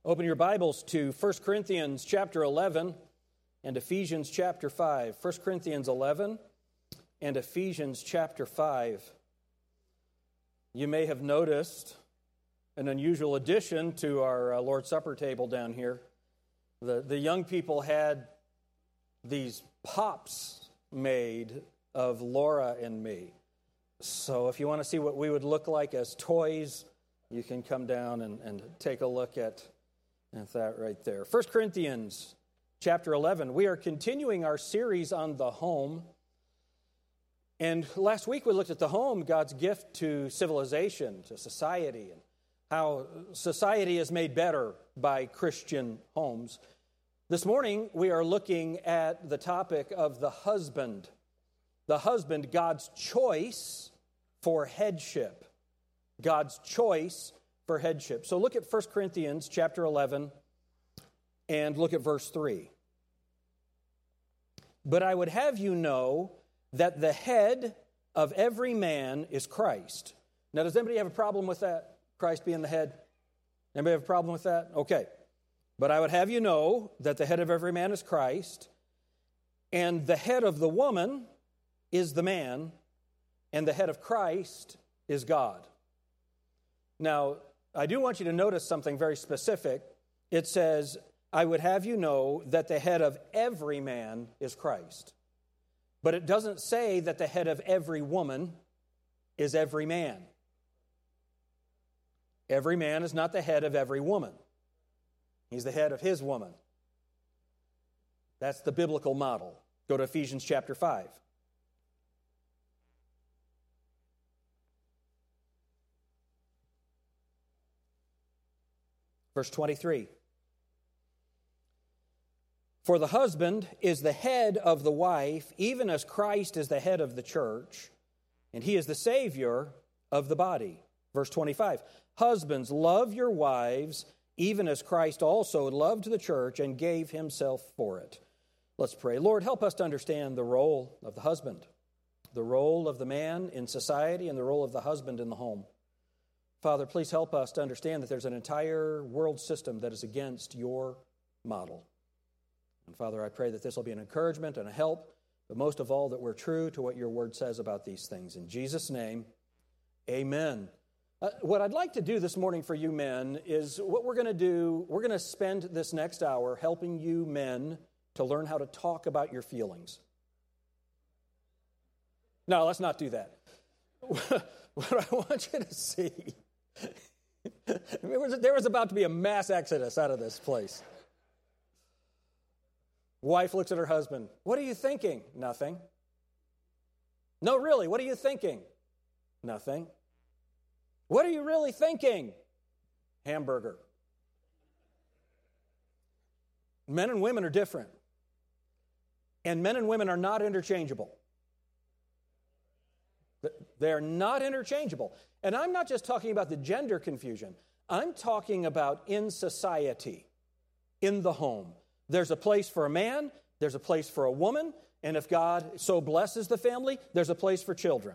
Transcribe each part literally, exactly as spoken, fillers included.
Open your Bibles to First Corinthians chapter eleven and Ephesians chapter five. First Corinthians eleven and Ephesians chapter five. You may have noticed an unusual addition to our uh, Lord's Supper table down here. The, the young people had these pops made of Laura and me. So if you want to see what we would look like as toys, you can come down and, and take a look at That's that right there. First Corinthians chapter eleven. We are continuing our series on the home. And last week we looked at the home, God's gift to civilization, to society, and how society is made better by Christian homes. This morning we are looking at the topic of the husband. The husband, God's choice for headship. God's choice for headship. So look at First Corinthians chapter eleven and look at verse three. But I would have you know that the head of every man is Christ. Now, does anybody have a problem with that? Christ being the head? Anybody have a problem with that? Okay. But I would have you know that the head of every man is Christ, and the head of the woman is the man, and the head of Christ is God. Now, I do want you to notice something very specific. It says, I would have you know that the head of every man is Christ. But it doesn't say that the head of every woman is every man. Every man is not the head of every woman. He's the head of his woman. That's the biblical model. Go to Ephesians chapter five. Verse twenty-three. For the husband is the head of the wife, even as Christ is the head of the church, and he is the Savior of the body. Verse twenty-five. Husbands, love your wives, even as Christ also loved the church and gave himself for it. Let's pray. Lord, help us to understand the role of the husband, the role of the man in society, and the role of the husband in the home. Father, please help us to understand that there's an entire world system that is against your model. And Father, I pray that this will be an encouragement and a help, but most of all that we're true to what your word says about these things. In Jesus' name, amen. Uh, what I'd like to do this morning for you men is what we're going to do, we're going to spend this next hour helping you men to learn how to talk about your feelings. No, let's not do that. What I want you to see, there was, there was about to be a mass exodus out of this place. Wife looks at her husband. What are you thinking? Nothing. No, really, what are you thinking? Nothing. What are you really thinking? Hamburger. Men and women are different. And men and women are not interchangeable. They're not interchangeable. And I'm not just talking about the gender confusion. I'm talking about in society, in the home. There's a place for a man, there's a place for a woman, and if God so blesses the family, there's a place for children.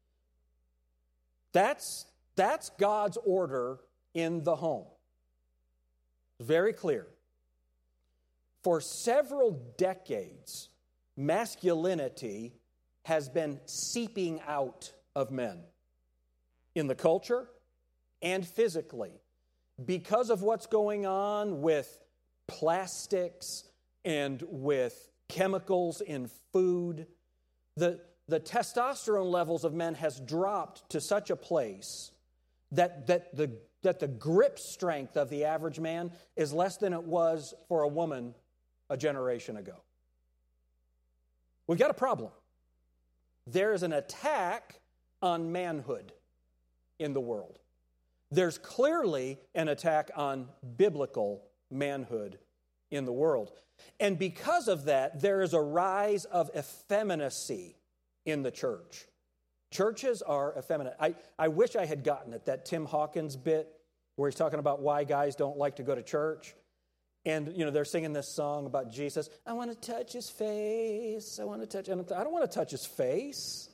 That's, that's God's order in the home. Very clear. For several decades, masculinity has been seeping out of men in the culture and physically because of what's going on with plastics and with chemicals in food. The, the testosterone levels of men has dropped to such a place that, that, the, that the grip strength of the average man is less than it was for a woman a generation ago. We've got a problem. There is an attack on manhood in the world. There's clearly an attack on biblical manhood in the world. And because of that, there is a rise of effeminacy in the church. Churches are effeminate. I, I wish I had gotten it, that Tim Hawkins bit where he's talking about why guys don't like to go to church. And, you know, they're singing this song about Jesus. I want to touch his face. I want to touch, and I don't want to touch his face.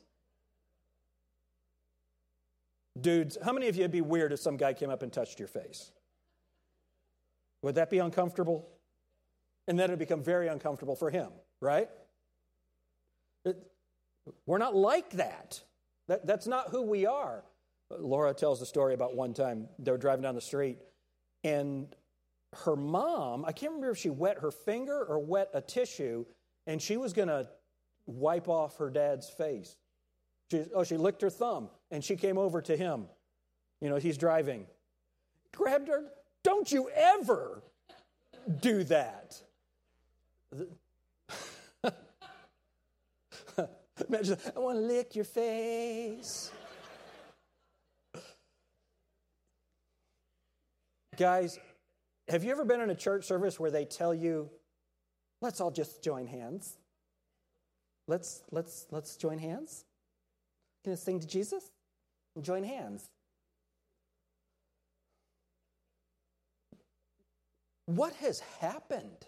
Dudes, how many of you would be weird if some guy came up and touched your face? Would that be uncomfortable? And then it would become very uncomfortable for him, right? It, we're not like that. that. That's not who we are. Laura tells the story about one time they were driving down the street, and her mom, I can't remember if she wet her finger or wet a tissue, and she was going to wipe off her dad's face. She, oh, she licked her thumb, and she came over to him. You know, he's driving. Grabbed her. Don't you ever do that. Imagine, I want to lick your face. Guys, have you ever been in a church service where they tell you, let's all just join hands? Let's let's let's join hands? Gonna sing to Jesus? And join hands. What has happened?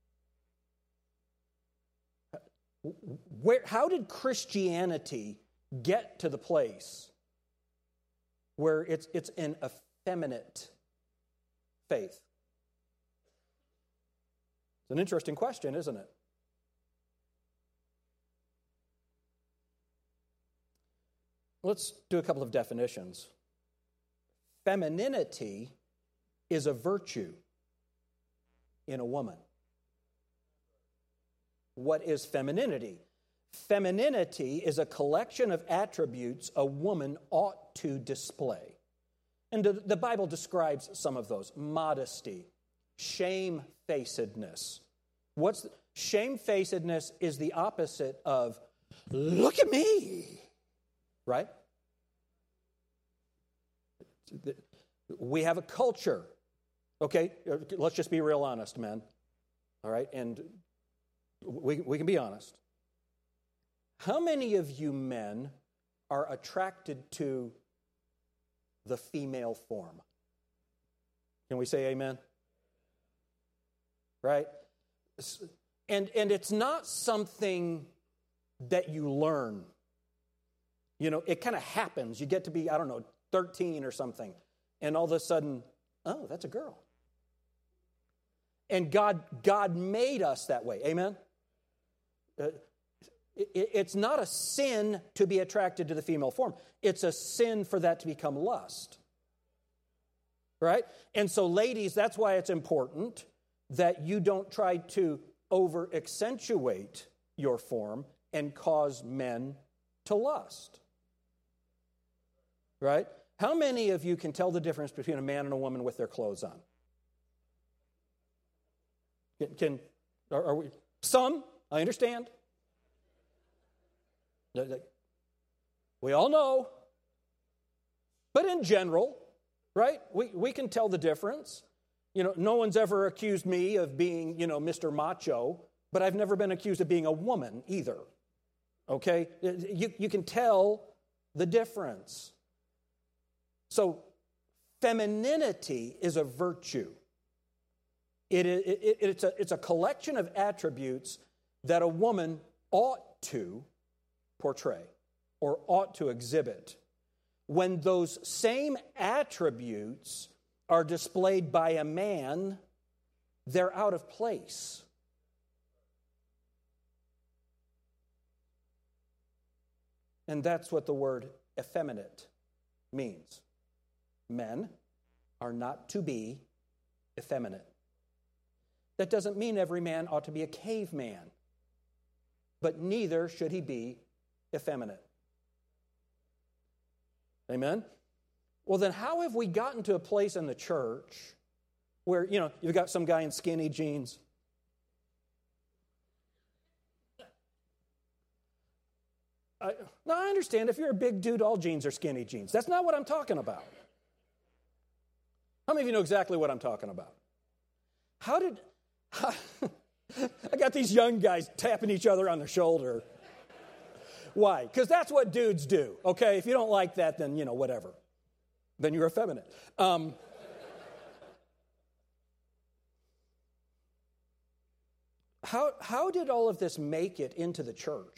Where, how did Christianity get to the place where it's it's an effeminate faith? It's an interesting question, isn't it? Let's do a couple of definitions. Femininity is a virtue in a woman. What is femininity? Femininity is a collection of attributes a woman ought to display. And the Bible describes some of those. Modesty, shamefacedness. What's the, shamefacedness is the opposite of, look at me, right? We have a culture, okay? Let's just be real honest, men, all right? And we, we can be honest. How many of you men are attracted to the female form? Can we say amen? Right? And, and it's not something that you learn. You know, it kind of happens. You get to be, I don't know, thirteen or something, and all of a sudden, oh, that's a girl. And God, God made us that way. Amen? Uh, it, it's not a sin to be attracted to the female form. It's a sin for that to become lust. Right? And so, ladies, that's why it's important that you don't try to over-accentuate your form and cause men to lust. Right? How many of you can tell the difference between a man and a woman with their clothes on? Can, can are, are we some? I understand. We all know. But in general, right? We we can tell the difference. You know, no one's ever accused me of being, you know, Mister Macho, but I've never been accused of being a woman either. Okay? You, you can tell the difference. So, femininity is a virtue. It, it, it, it's, a, it's a collection of attributes that a woman ought to portray or ought to exhibit. When those same attributes are displayed by a man, they're out of place. And that's what the word effeminate means. Men are not to be effeminate. That doesn't mean every man ought to be a caveman, but neither should he be effeminate. Amen? Well, then how have we gotten to a place in the church where, you know, you've got some guy in skinny jeans? I, now, I understand if you're a big dude, all jeans are skinny jeans. That's not what I'm talking about. How many of you know exactly what I'm talking about? How did... How, I got these young guys tapping each other on the shoulder. Why? Because that's what dudes do, okay? If you don't like that, then, you know, whatever. Then you're effeminate. Um, how, how did all of this make it into the church?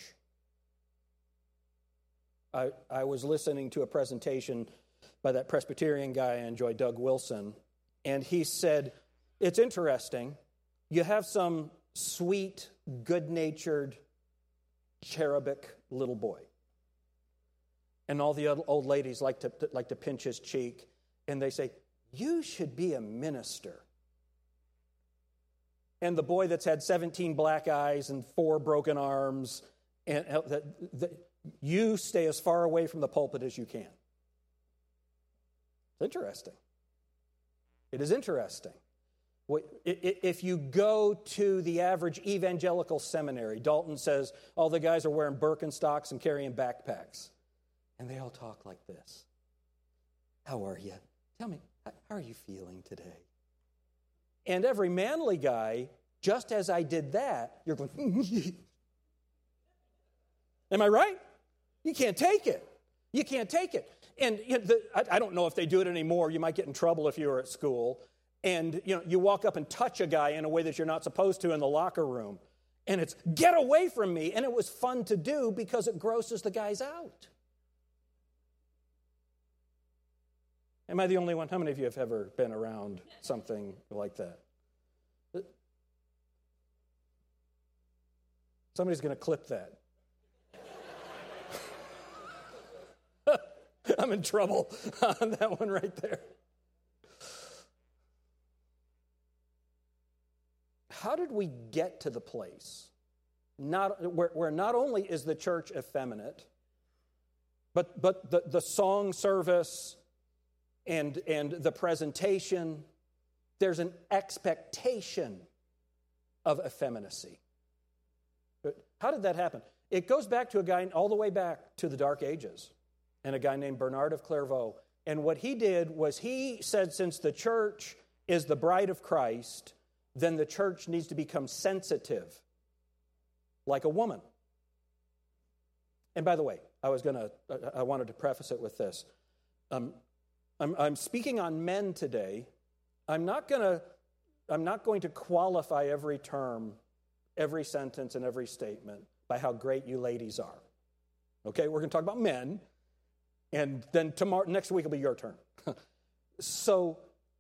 I, I was listening to a presentation by that Presbyterian guy I enjoy, Doug Wilson, and he said, it's interesting. You have some sweet, good-natured, cherubic little boy. And all the old ladies like to, like to pinch his cheek, and they say, you should be a minister. And the boy that's had seventeen black eyes and four broken arms, and uh, the, you stay as far away from the pulpit as you can. It's interesting. It is interesting. If you go to the average evangelical seminary, Dalton says all the guys are wearing Birkenstocks and carrying backpacks. And they all talk like this. How are you? Tell me, how are you feeling today? And every manly guy, just as I did that, you're going, am I right? You can't take it. You can't take it. And you know, the, I, I don't know if they do it anymore. You might get in trouble if you were at school. And you know, you walk up and touch a guy in a way that you're not supposed to in the locker room. And it's, get away from me. And it was fun to do because it grosses the guys out. Am I the only one? How many of you have ever been around something like that? Somebody's going to clip that. I'm in trouble on that one right there. How did we get to the place not, where, where not only is the church effeminate, but, but the, the song service and, and the presentation, there's an expectation of effeminacy. But how did that happen? It goes back to a guy all the way back to the Dark Ages, and a guy named Bernard of Clairvaux. And what he did was he said, since the church is the bride of Christ, then the church needs to become sensitive, like a woman. And by the way, I was going to, I wanted to preface it with this. Um, I'm, I'm speaking on men today. I'm not going to, I'm not going to qualify every term, every sentence, and every statement by how great you ladies are. Okay, we're going to talk about men. And then tomorrow, next week will be your turn. So,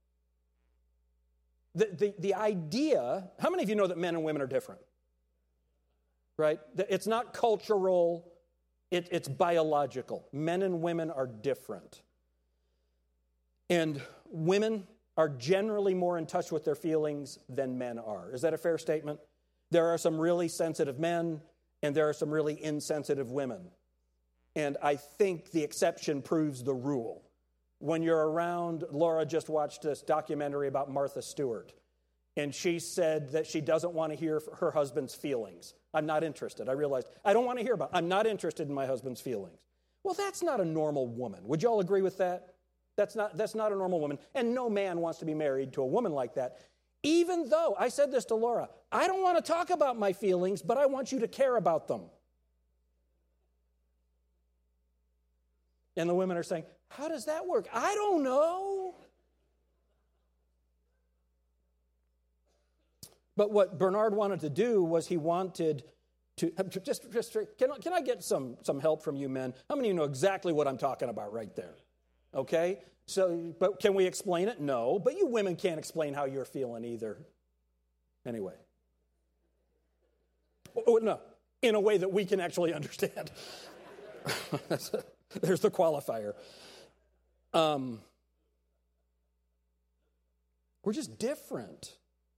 the, the, the idea, how many of you know that men and women are different? Right? It's not cultural, it, it's biological. Men and women are different. And women are generally more in touch with their feelings than men are. Is that a fair statement? There are some really sensitive men, and there are some really insensitive women. And I think the exception proves the rule. When you're around, Laura just watched this documentary about Martha Stewart, and she said that she doesn't want to hear her husband's feelings. I'm not interested. I realized, I don't want to hear about it. I'm not interested in my husband's feelings. Well, that's not a normal woman. Would you all agree with that? That's not, that's not a normal woman. And no man wants to be married to a woman like that. Even though, I said this to Laura, I don't want to talk about my feelings, but I want you to care about them. And the women are saying, how does that work? I don't know. But what Bernard wanted to do was he wanted to, just, just can, I, can I get some, some help from you men? How many of you know exactly what I'm talking about right there? Okay? So, but can we explain it? No. But you women can't explain how you're feeling either. Anyway. Oh, no. In a way that we can actually understand. There's the qualifier. Um, we're just different.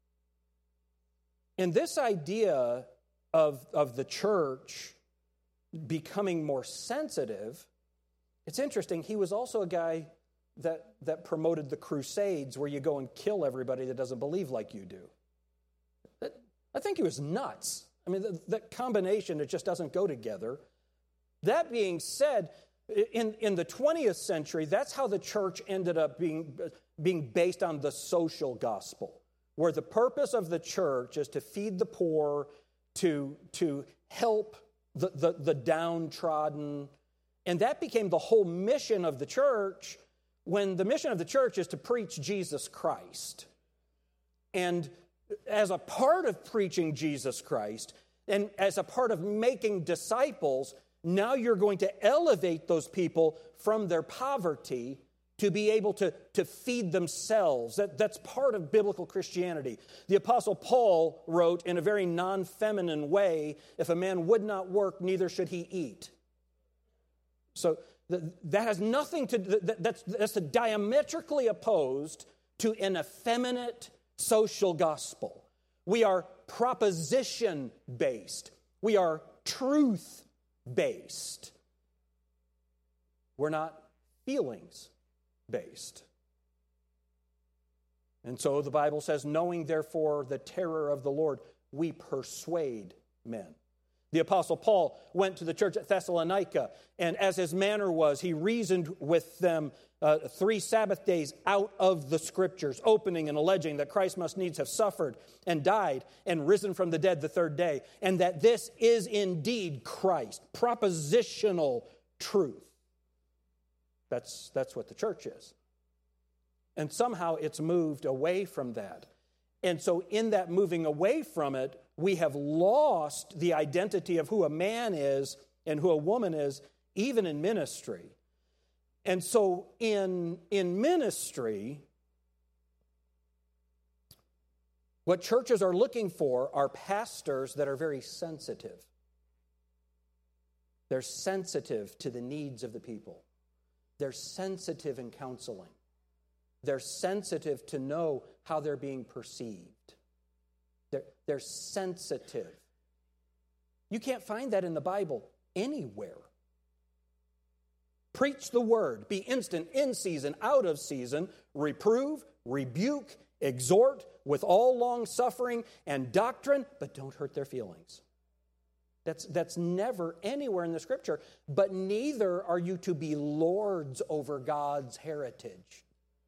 And this idea of, of the church becoming more sensitive, it's interesting. He was also a guy that, that promoted the Crusades, where you go and kill everybody that doesn't believe like you do. That, I think he was nuts. I mean, that, that combination, it just doesn't go together. That being said, in, in the twentieth century, that's how the church ended up being, being based on the social gospel, where the purpose of the church is to feed the poor, to, to help the, the, the downtrodden. And that became the whole mission of the church, when the mission of the church is to preach Jesus Christ. And as a part of preaching Jesus Christ, and as a part of making disciples, now you're going to elevate those people from their poverty to be able to, to feed themselves. That, that's part of biblical Christianity. The Apostle Paul wrote in a very non-feminine way, if a man would not work, neither should he eat. So th- that has nothing to, th- that's, that's diametrically opposed to an effeminate social gospel. We are proposition-based. We are truth-based. We're not feelings-based. And so the Bible says, knowing therefore the terror of the Lord, we persuade men. The Apostle Paul went to the church at Thessalonica, and as his manner was, he reasoned with them uh, three Sabbath days out of the Scriptures, opening and alleging that Christ must needs have suffered and died and risen from the dead the third day, and that this is indeed Christ. Propositional truth. That's, that's what the church is. And somehow it's moved away from that. And so in that moving away from it, we have lost the identity of who a man is and who a woman is, even in ministry. And so in, in ministry, what churches are looking for are pastors that are very sensitive. They're sensitive to the needs of the people. They're sensitive in counseling. They're sensitive to know how they're being perceived. They're, they're sensitive. You can't find that in the Bible anywhere. Preach the word. Be instant, in season, out of season. Reprove, rebuke, exhort with all long suffering and doctrine, but don't hurt their feelings. That's, that's never anywhere in the Scripture. But neither are you to be lords over God's heritage.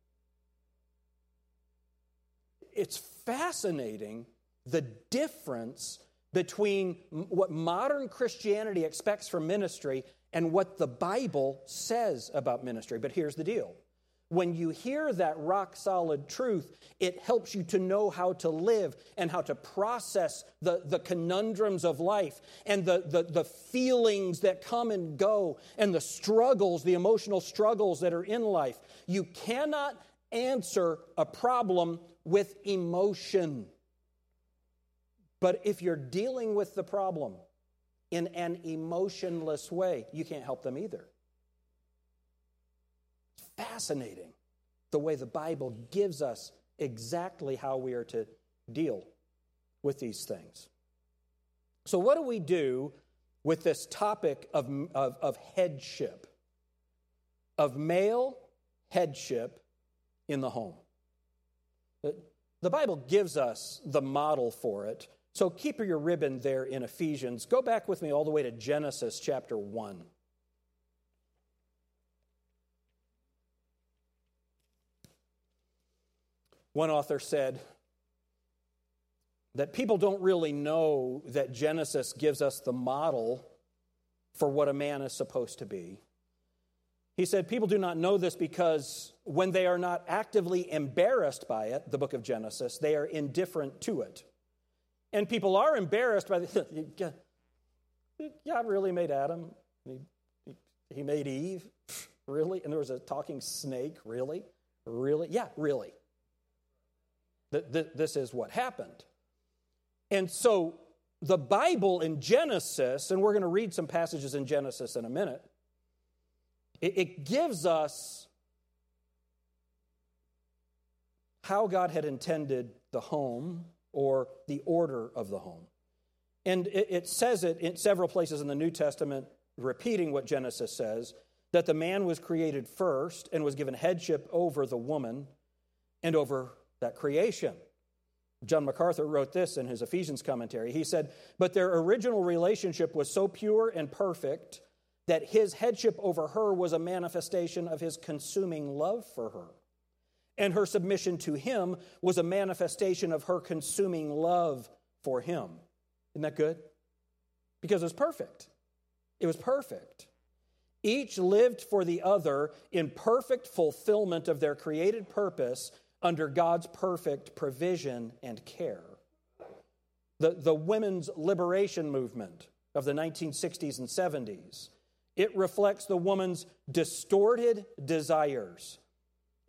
It's fascinating the difference between what modern Christianity expects from ministry and what the Bible says about ministry. But here's the deal. When you hear that rock-solid truth, it helps you to know how to live and how to process the, the conundrums of life and the, the, the feelings that come and go and the struggles, the emotional struggles that are in life. You cannot answer a problem with emotion. But if you're dealing with the problem in an emotionless way, you can't help them either. It's fascinating the way the Bible gives us exactly how we are to deal with these things. So what do we do with this topic of, of, of headship, of male headship in the home? The Bible gives us the model for it. So keep your ribbon there in Ephesians. Go back with me all the way to Genesis chapter one. One author said that people don't really know that Genesis gives us the model for what a man is supposed to be. He said, people do not know this because when they are not actively embarrassed by it, the book of Genesis, they are indifferent to it. And people are embarrassed by the, God really made Adam? He, he, he made Eve? Really? And there was a talking snake? Really? Really? Yeah, really. The, the, this is what happened. And so the Bible in Genesis, and we're going to read some passages in Genesis in a minute, it, it gives us how God had intended the home or the order of the home. And it, it says it in several places in the New Testament, repeating what Genesis says, that the man was created first and was given headship over the woman and over that creation. John MacArthur wrote this in his Ephesians commentary. He said, but their original relationship was so pure and perfect that his headship over her was a manifestation of his consuming love for her. And her submission to him was a manifestation of her consuming love for him. Isn't that good? Because it was perfect. It was perfect. Each lived for the other in perfect fulfillment of their created purpose under God's perfect provision and care. The, the women's liberation movement of the nineteen sixties and seventies, it reflects the woman's distorted desires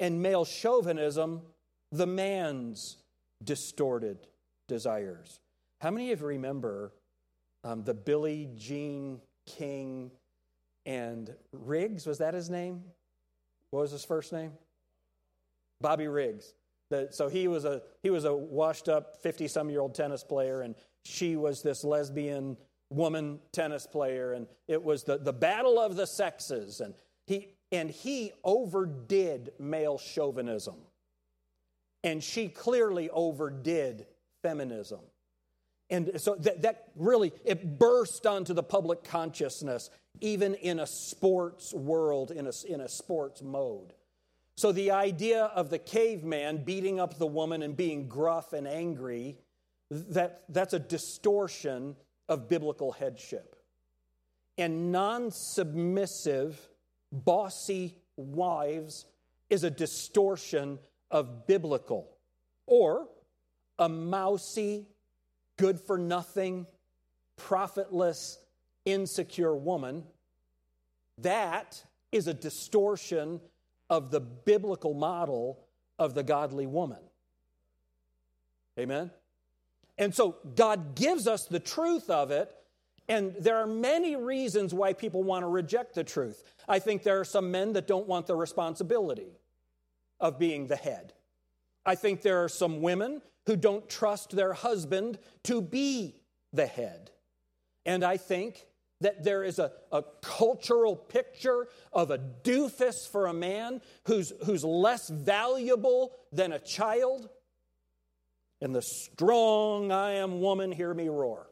and male chauvinism, the man's distorted desires. How many of you remember um, the Billie Jean King and Riggs? Was that his name? What was his first name? Bobby Riggs. The, so he was a he was a washed-up fifty-some-year-old tennis player, and she was this lesbian woman tennis player, and it was the, the battle of the sexes, and he and he overdid male chauvinism, and she clearly overdid feminism. And so that, that really, it burst onto the public consciousness, even in a sports world, in a, in a sports mode. So the idea of the caveman beating up the woman and being gruff and angry, that, that's a distortion of biblical headship. And non-submissive, bossy wives is a distortion of biblical. Or a mousy, good-for-nothing, profitless, insecure woman, that is a distortion of the biblical model of the godly woman. Amen? And so God gives us the truth of it, and there are many reasons why people want to reject the truth. I think there are some men that don't want the responsibility of being the head. I think there are some women who don't trust their husband to be the head. And I think that there is a, a cultural picture of a doofus for a man who's, who's less valuable than a child. And the strong I am woman, hear me roar.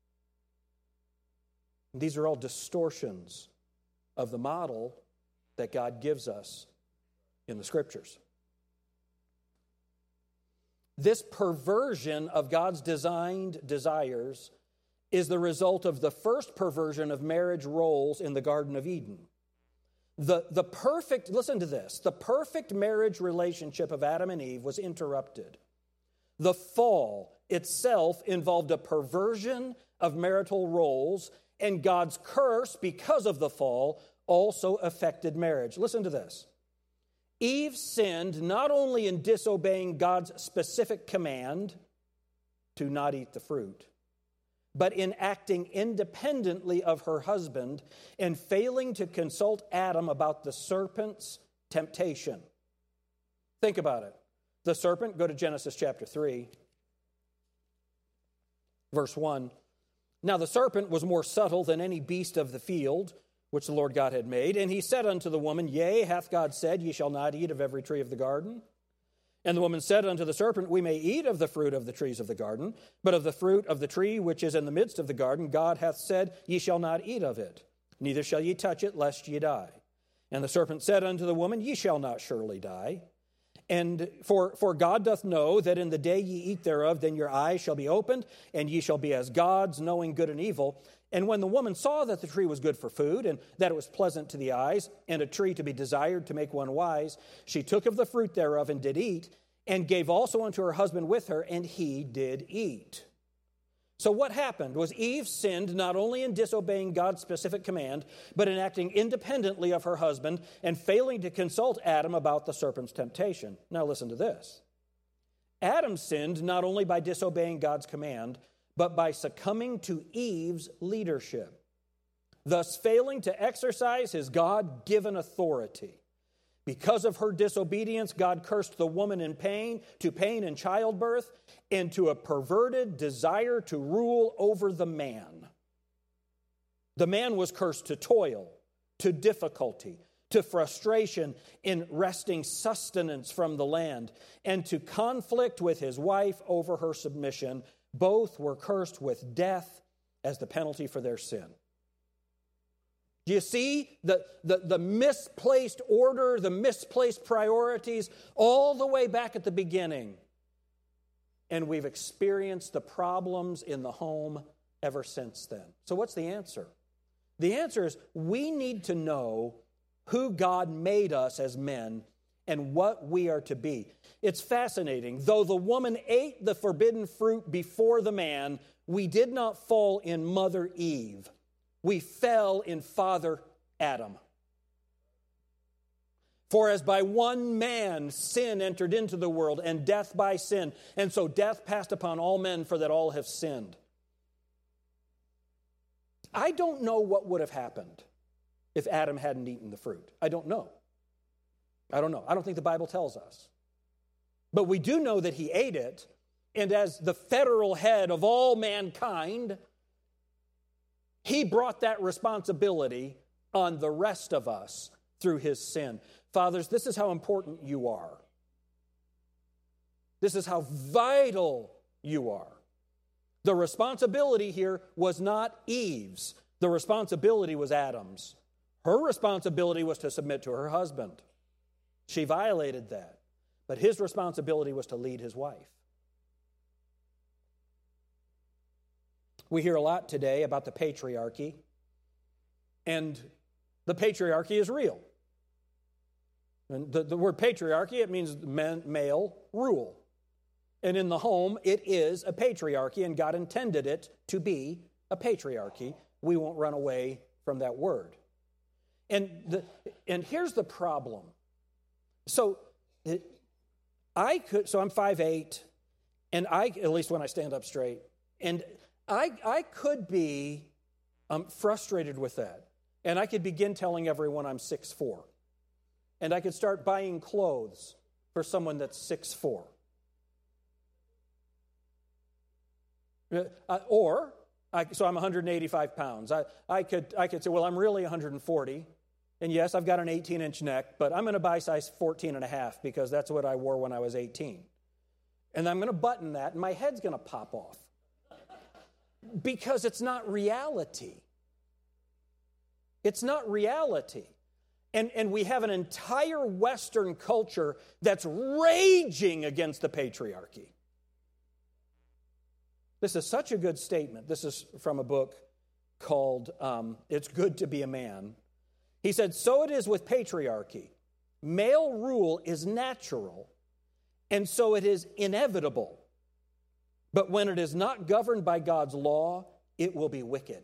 These are all distortions of the model that God gives us in the Scriptures. This perversion of God's designed desires is the result of the first perversion of marriage roles in the Garden of Eden. The, the perfect, listen to this, the perfect marriage relationship of Adam and Eve was interrupted. The fall itself involved a perversion of marital roles, and God's curse, because of the fall, also affected marriage. Listen to this. Eve sinned not only in disobeying God's specific command to not eat the fruit, but in acting independently of her husband and failing to consult Adam about the serpent's temptation. Think about it. The serpent, go to Genesis chapter three, verse one. Now the serpent was more subtle than any beast of the field which the Lord God had made. And he said unto the woman, Yea, hath God said, Ye shall not eat of every tree of the garden? And the woman said unto the serpent, We may eat of the fruit of the trees of the garden, but of the fruit of the tree which is in the midst of the garden, God hath said, Ye shall not eat of it, neither shall ye touch it, lest ye die. And the serpent said unto the woman, Ye shall not surely die. And for, for God doth know that in the day ye eat thereof, then your eyes shall be opened, and ye shall be as gods, knowing good and evil. And when the woman saw that the tree was good for food, and that it was pleasant to the eyes, and a tree to be desired to make one wise, she took of the fruit thereof and did eat, and gave also unto her husband with her, and he did eat. So what happened was Eve sinned not only in disobeying God's specific command, but in acting independently of her husband and failing to consult Adam about the serpent's temptation. Now listen to this. Adam sinned not only by disobeying God's command, but by succumbing to Eve's leadership, thus failing to exercise his God-given authority. Because of her disobedience, God cursed the woman in pain, to pain in childbirth, and to a perverted desire to rule over the man. The man was cursed to toil, to difficulty, to frustration in wresting sustenance from the land, and to conflict with his wife over her submission. Both were cursed with death as the penalty for their sin. Do you see the, the, the misplaced order, the misplaced priorities, all the way back at the beginning? And we've experienced the problems in the home ever since then. So what's the answer? The answer is we need to know who God made us as men and what we are to be. It's fascinating. Though the woman ate the forbidden fruit before the man, we did not fall in Mother Eve. We fell in Father Adam. For as by one man sin entered into the world, and death by sin, and so death passed upon all men, for that all have sinned. I don't know what would have happened if Adam hadn't eaten the fruit. I don't know. I don't know. I don't think the Bible tells us. But we do know that he ate it, and as the federal head of all mankind, he brought that responsibility on the rest of us through his sin. Fathers, this is how important you are. This is how vital you are. The responsibility here was not Eve's. The responsibility was Adam's. Her responsibility was to submit to her husband. She violated that. But his responsibility was to lead his wife. We hear a lot today about the patriarchy, and the patriarchy is real. And the, the word patriarchy, it means men, male rule. And in the home, it is a patriarchy, and God intended it to be a patriarchy. We won't run away from that word. And the, and here's the problem. So it, I could, so I'm five eight, and I, at least when I stand up straight, and I I could be um, frustrated with that. And I could begin telling everyone I'm six four. And I could start buying clothes for someone that's six four. Uh, or, I, so I'm one hundred eighty-five pounds. I, I, could, I could say, well, I'm really one hundred forty. And yes, I've got an eighteen-inch neck, but I'm going to buy size fourteen and a half because that's what I wore when I was eighteen. And I'm going to button that, and my head's going to pop off. Because it's not reality. It's not reality. And, and we have an entire Western culture that's raging against the patriarchy. This is such a good statement. This is from a book called um, It's Good to Be a Man. He said, so it is with patriarchy. Male rule is natural, and so it is inevitable. But when it is not governed by God's law, it will be wicked.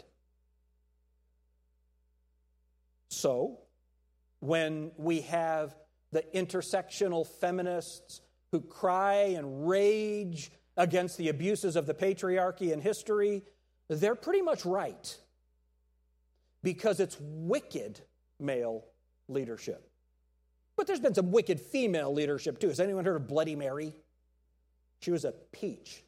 So, when we have the intersectional feminists who cry and rage against the abuses of the patriarchy in history, they're pretty much right. Because it's wicked male leadership. But there's been some wicked female leadership too. Has anyone heard of Bloody Mary? She was a peach.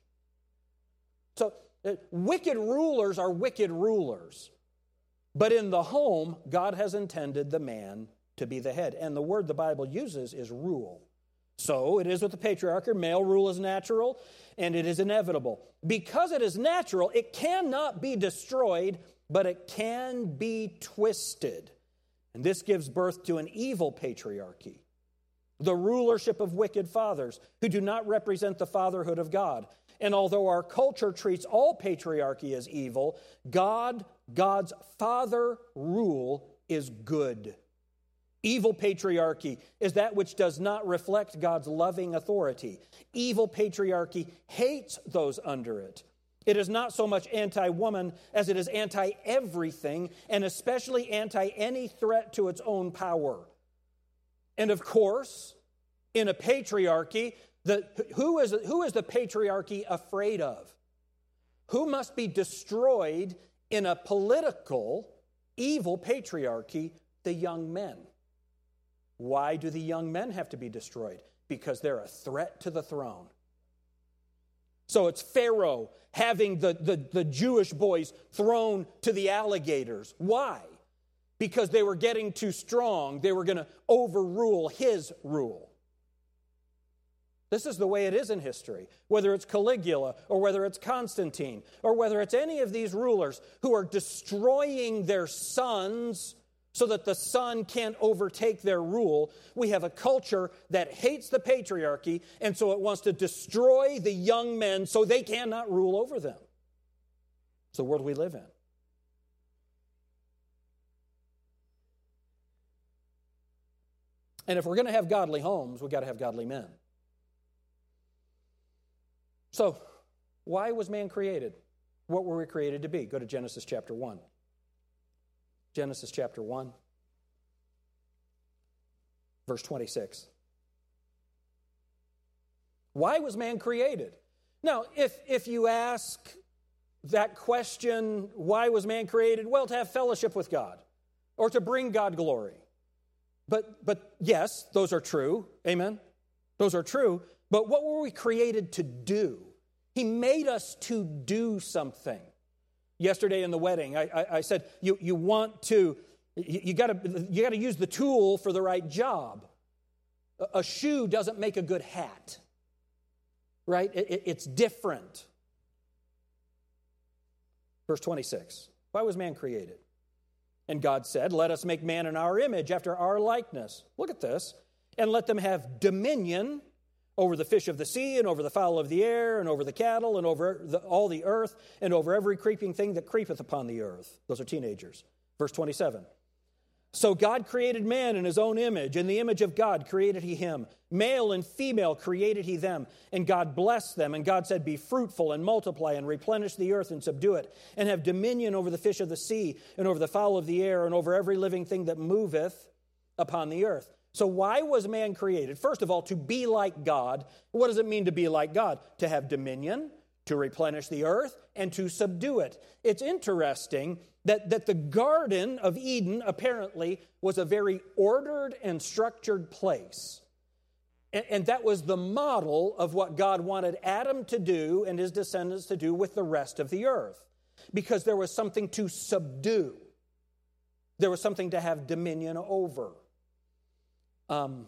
So, uh, wicked rulers are wicked rulers. But in the home, God has intended the man to be the head. And the word the Bible uses is rule. So it is with the patriarchy. Male rule is natural, and it is inevitable. Because it is natural, it cannot be destroyed, but it can be twisted. And this gives birth to an evil patriarchy. The rulership of wicked fathers who do not represent the fatherhood of God. And although our culture treats all patriarchy as evil, God, God's father rule is good. Evil patriarchy is that which does not reflect God's loving authority. Evil patriarchy hates those under it. It is not so much anti-woman as it is anti-everything, and especially anti-any threat to its own power. And of course, in a patriarchy, the, who, is, who is the patriarchy afraid of? Who must be destroyed in a political, evil patriarchy? The young men. Why do the young men have to be destroyed? Because they're a threat to the throne. So it's Pharaoh having the, the, the Jewish boys thrown to the alligators. Why? Because they were getting too strong. They were going to overrule his rule. This is the way it is in history. Whether it's Caligula or whether it's Constantine or whether it's any of these rulers who are destroying their sons so that the son can't overtake their rule, we have a culture that hates the patriarchy, and so it wants to destroy the young men so they cannot rule over them. It's the world we live in. And if we're going to have godly homes, we've got to have godly men. So, why was man created? What were we created to be? Go to Genesis chapter one. Genesis chapter one. Verse twenty-six. Why was man created? Now, if, if you ask that question, why was man created? Well, to have fellowship with God or to bring God glory. But, but yes, those are true. Amen? Those are true. But what were we created to do? He made us to do something. Yesterday in the wedding, I, I, I said, you, you want to, you, you gotta, you gotta use the tool for the right job. A, a shoe doesn't make a good hat. Right? It, it, it's different. Verse twenty-six. Why was man created? And God said, let us make man in our image, after our likeness. Look at this. And let them have dominion over the fish of the sea, and over the fowl of the air, and over the cattle, and over the, all the earth, and over every creeping thing that creepeth upon the earth. Those are teenagers. Verse twenty-seven. So God created man in his own image. In the image of God created he him. Male and female created he them. And God blessed them. And God said, be fruitful and multiply and replenish the earth and subdue it. And have dominion over the fish of the sea and over the fowl of the air and over every living thing that moveth upon the earth. So why was man created? First of all, to be like God. What does it mean to be like God? To have dominion, to replenish the earth, and to subdue it. It's interesting that, that the Garden of Eden apparently was a very ordered and structured place. And, and that was the model of what God wanted Adam to do and his descendants to do with the rest of the earth. Because there was something to subdue. There was something to have dominion over. Um,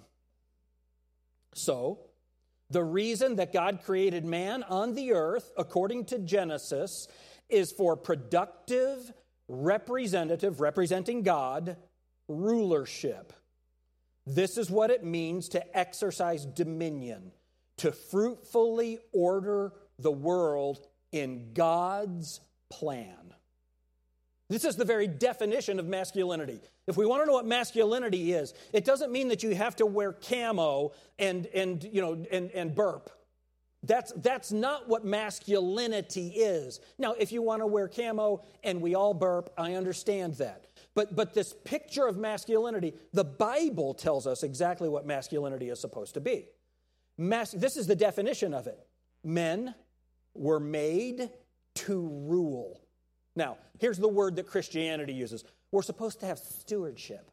so, the reason that God created man on the earth, according to Genesis, is for productive, representative, representing God, rulership. This is what it means to exercise dominion, to fruitfully order the world in God's plan. This is the very definition of masculinity. If we want to know what masculinity is, it doesn't mean that you have to wear camo and and you know and, and burp. That's that's not what masculinity is. Now, if you want to wear camo and we all burp, I understand that. But but this picture of masculinity, the Bible tells us exactly what masculinity is supposed to be. Mas- this is the definition of it. Men were made to rule. Now, here's the word that Christianity uses. We're supposed to have stewardship.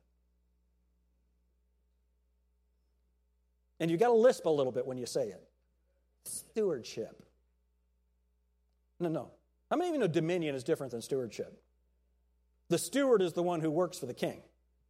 And you got to lisp a little bit when you say it. Stewardship. No, no. How many of you know dominion is different than stewardship? The steward is the one who works for the king.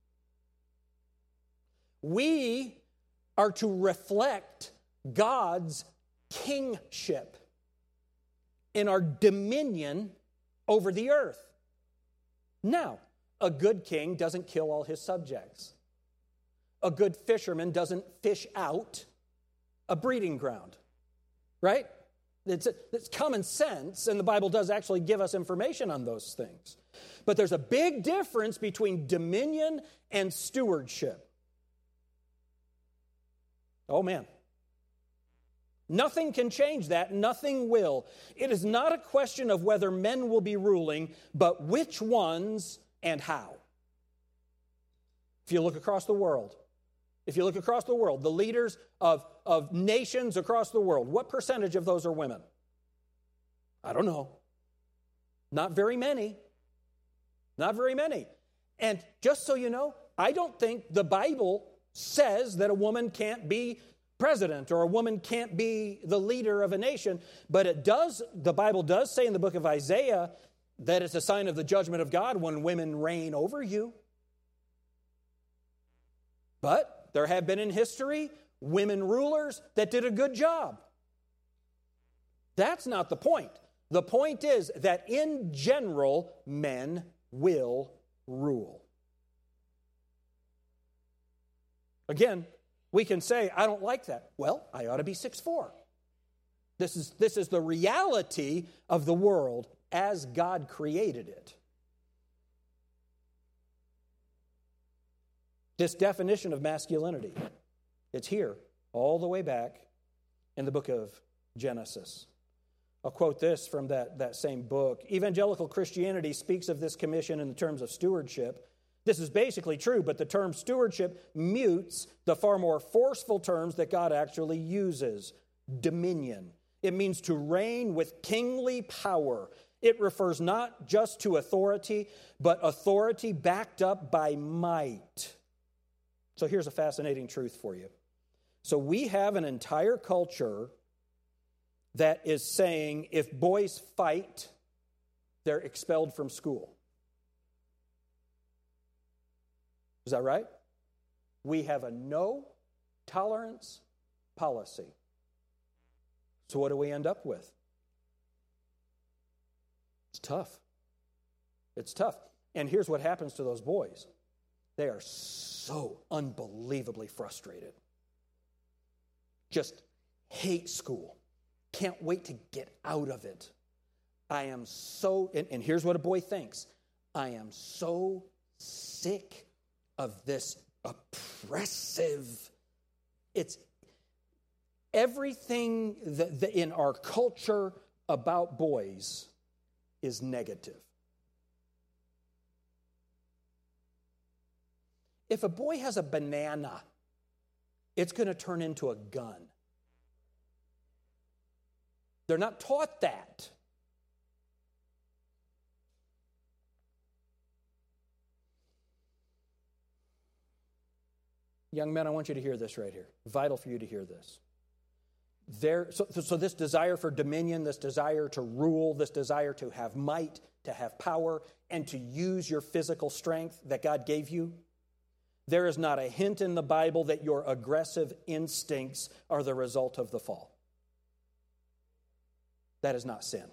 We are to reflect God's kingship in our dominion over the earth. Now, a good king doesn't kill all his subjects. A good fisherman doesn't fish out a breeding ground. Right? It's, it's common sense, and the Bible does actually give us information on those things. But there's a big difference between dominion and stewardship. Oh, man. Nothing can change that. Nothing will. It is not a question of whether men will be ruling, but which ones and how. If you look across the world, if you look across the world, the leaders of, of nations across the world, what percentage of those are women? I don't know. Not very many. Not very many. And just so you know, I don't think the Bible says that a woman can't be president or a woman can't be the leader of a nation, but it does, the Bible does say in the book of Isaiah that it's a sign of the judgment of God when women reign over you. But there have been in history women rulers that did a good job. That's not the point. The point is that in general, men will rule. Again, we can say, I don't like that. Well, I ought to be six foot four. This is, this is the reality of the world as God created it. This definition of masculinity, it's here all the way back in the book of Genesis. I'll quote this from that, that same book. Evangelical Christianity speaks of this commission in the terms of stewardship. This is basically true, but the term stewardship mutes the far more forceful terms that God actually uses. Dominion. It means to reign with kingly power. It refers not just to authority, but authority backed up by might. So here's a fascinating truth for you. So we have an entire culture that is saying if boys fight, they're expelled from school. Is that right? We have a no tolerance policy. So what do we end up with? It's tough. It's tough. And here's what happens to those boys. They are so unbelievably frustrated. Just hate school. Can't wait to get out of it. I am so, and, and here's what a boy thinks. I am so sick of this oppressive, it's everything that, that in our culture about boys is negative. If a boy has a banana, it's going to turn into a gun. They're not taught that. Young men, I want you to hear this right here. Vital for you to hear this. There, so, so this desire for dominion, this desire to rule, this desire to have might, to have power, and to use your physical strength that God gave you, there is not a hint in the Bible that your aggressive instincts are the result of the fall. That is not sin.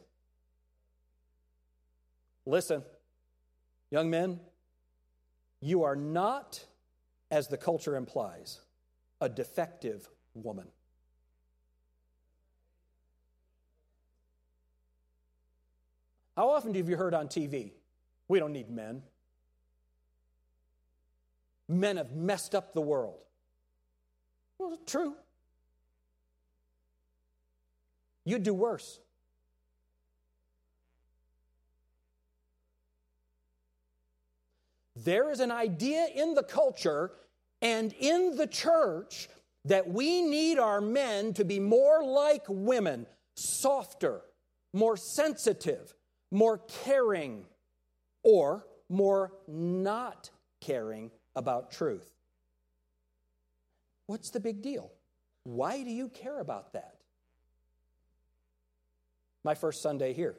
Listen, young men, you are not, as the culture implies, a defective woman. How often have you heard on T V, we don't need men? Men have messed up the world. Well, true. You'd do worse. There is an idea in the culture and in the church that we need our men to be more like women, softer, more sensitive, more caring, or more not caring about truth. What's the big deal? Why do you care about that? My first Sunday here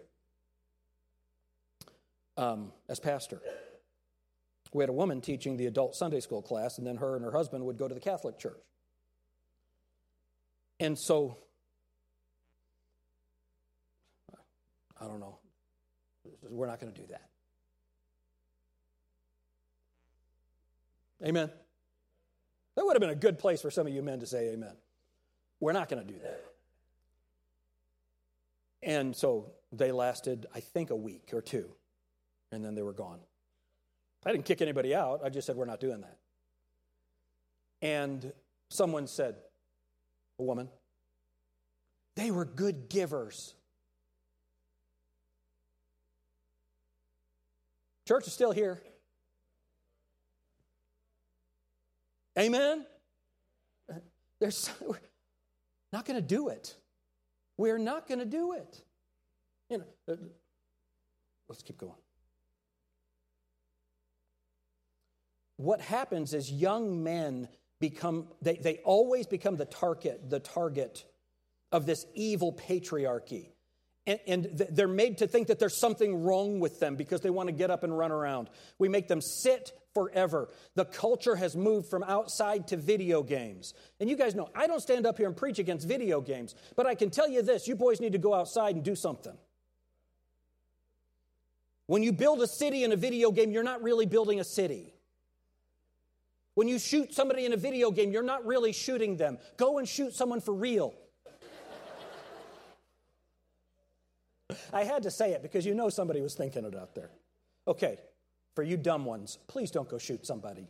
um, as pastor, we had a woman teaching the adult Sunday school class, and then her and her husband would go to the Catholic church. And so, I don't know, we're not going to do that. Amen. That would have been a good place for some of you men to say amen. We're not going to do that. And so they lasted, I think, a week or two, and then they were gone. I didn't kick anybody out. I just said, we're not doing that. And someone said, a woman, they were good givers. Church is still here. Amen? There's, we're not going to do it. We're not going to do it. You know, let's keep going. What happens is young men become, they, they always become the target, the target of this evil patriarchy. And, and they're made to think that there's something wrong with them because they want to get up and run around. We make them sit forever. The culture has moved from outside to video games. And you guys know, I don't stand up here and preach against video games, but I can tell you this, you boys need to go outside and do something. When you build a city in a video game, you're not really building a city. When you shoot somebody in a video game, you're not really shooting them. Go and shoot someone for real. I had to say it because you know somebody was thinking it out there. Okay, for you dumb ones, please don't go shoot somebody.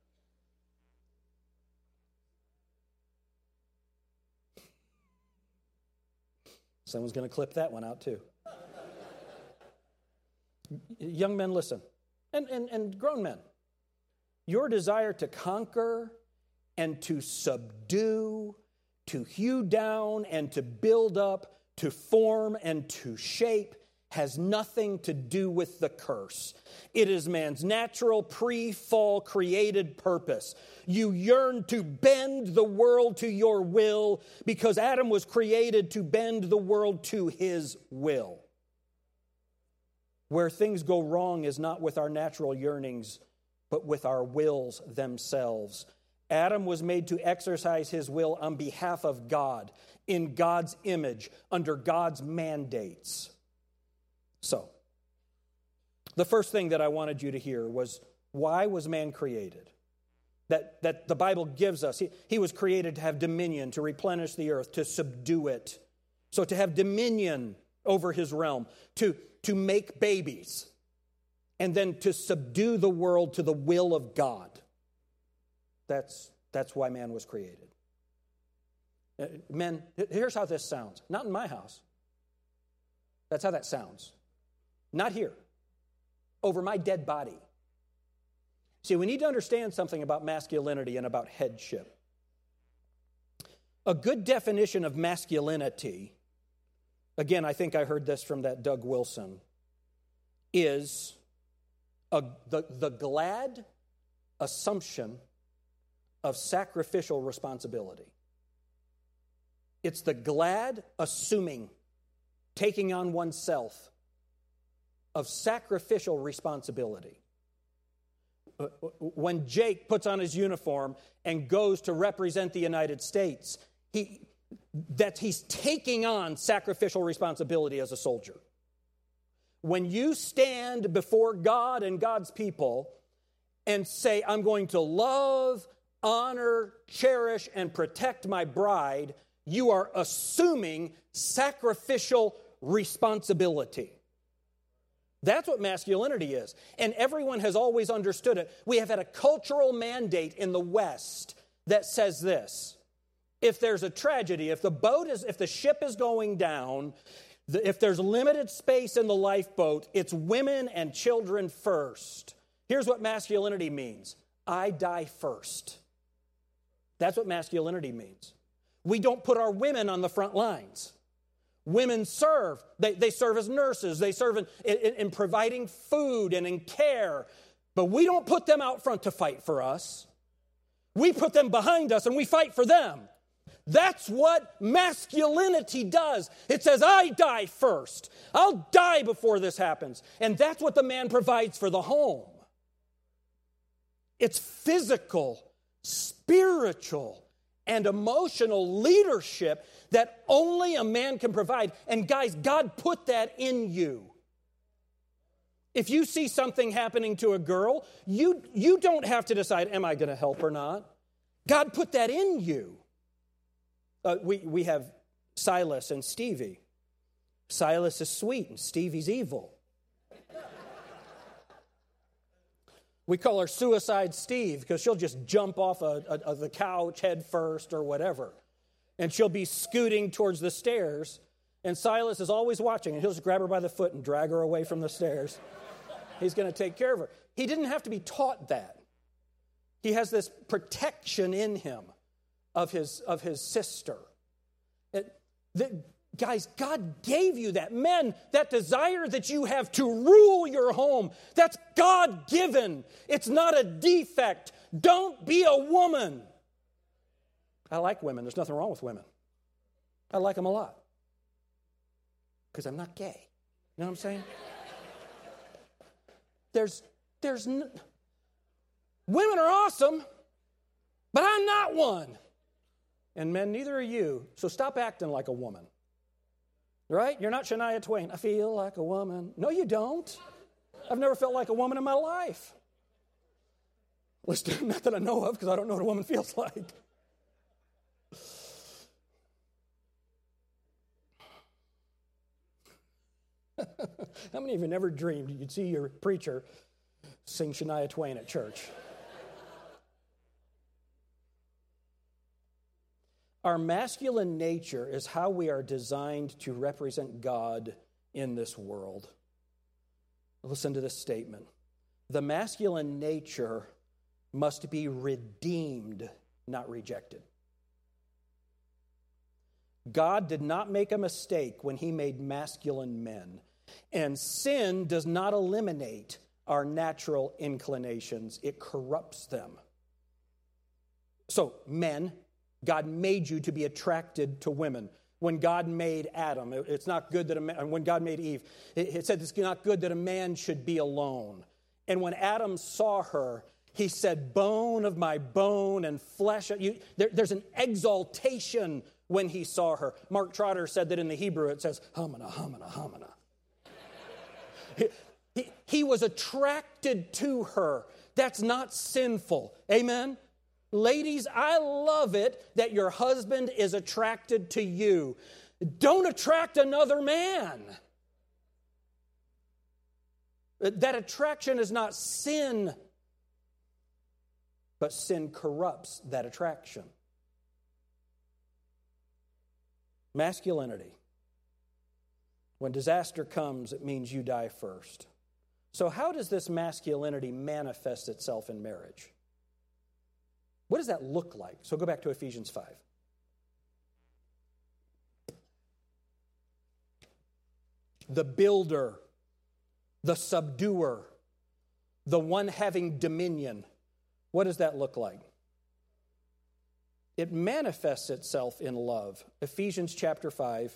Someone's going to clip that one out too. Young men, listen. And, and, and grown men. your desire to conquer and to subdue, to hew down and to build up, to form and to shape, has nothing to do with the curse. It is man's natural pre-fall created purpose. You yearn to bend the world to your will because Adam was created to bend the world to his will. Where things go wrong is not with our natural yearnings, but with our wills themselves. Adam was made to exercise his will on behalf of God, in God's image, under God's mandates. So, the first thing that I wanted you to hear was, why was man created? That, that the Bible gives us. He, he was created to have dominion, to replenish the earth, to subdue it. So to have dominion over his realm, to, to make babies, and then to subdue the world to the will of God. That's, that's why man was created. Uh, men, here's how this sounds. Not in my house. That's how that sounds. Not here. Over my dead body. See, we need to understand something about masculinity and about headship. A good definition of masculinity, again, I think I heard this from that Doug Wilson, is a, the, the glad assumption of sacrificial responsibility. It's the glad assuming, taking on oneself, of sacrificial responsibility. When Jake puts on his uniform and goes to represent the United States, he, that he's taking on sacrificial responsibility as a soldier. When you stand before God and God's people and say, I'm going to love, honor, cherish, and protect my bride, you are assuming sacrificial responsibility. That's what masculinity is. And everyone has always understood it. We have had a cultural mandate in the West that says this. If there's a tragedy, if the boat is, if the ship is going down, the, if there's limited space in the lifeboat, it's women and children first. Here's what masculinity means. I die first. That's what masculinity means. We don't put our women on the front lines. Women serve. They, they serve as nurses. They serve in, in, in providing food and in care. But we don't put them out front to fight for us. We put them behind us and we fight for them. That's what masculinity does. It says, I die first. I'll die before this happens. And that's what the man provides for the home. It's physical, spiritual, and emotional leadership that only a man can provide. And guys, God put that in you. If you see something happening to a girl, you, you don't have to decide, am I going to help or not? God put that in you. Uh, we, we have Silas and Stevie. Silas is sweet and Stevie's evil. We call her Suicide Steve because she'll just jump off a, a, a, the couch head first or whatever. And she'll be scooting towards the stairs. And Silas is always watching. And he'll just grab her by the foot and drag her away from the stairs. He's going to take care of her. He didn't have to be taught that. He has this protection in him of his, of his sister. It, the, guys, God gave you that. Men, that desire that you have to rule your home, that's God-given. It's not a defect. Don't be a woman. I like women. There's nothing wrong with women. I like them a lot. Because I'm not gay. You know what I'm saying? There's, there's, n- women are awesome, but I'm not one. And men, neither are you. So stop acting like a woman. Right? You're not Shania Twain. I feel like a woman. No, you don't. I've never felt like a woman in my life. At least not that I know of, because I don't know what a woman feels like. How many of you never dreamed you'd see your preacher sing Shania Twain at church? Our masculine nature is how we are designed to represent God in this world. Listen to this statement. The masculine nature must be redeemed, not rejected. God did not make a mistake when he made masculine men. And sin does not eliminate our natural inclinations. It corrupts them. So, men, God made you to be attracted to women. When God made Adam, it's not good that a man, when God made Eve, it said it's not good that a man should be alone. And when Adam saw her, he said, bone of my bone and flesh. You, there, there's an exaltation when he saw her. Mark Trotter said that in the Hebrew it says, hamana, hamana, hamana. he, he, he was attracted to her. That's not sinful. Amen? Ladies, I love it that your husband is attracted to you. Don't attract another man. That attraction is not sin, but sin corrupts that attraction. Masculinity. When disaster comes, it means you die first. So how does this masculinity manifest itself in marriage? What does that look like? So go back to Ephesians five. The builder, the subduer, the one having dominion. What does that look like? It manifests itself in love. Ephesians chapter five.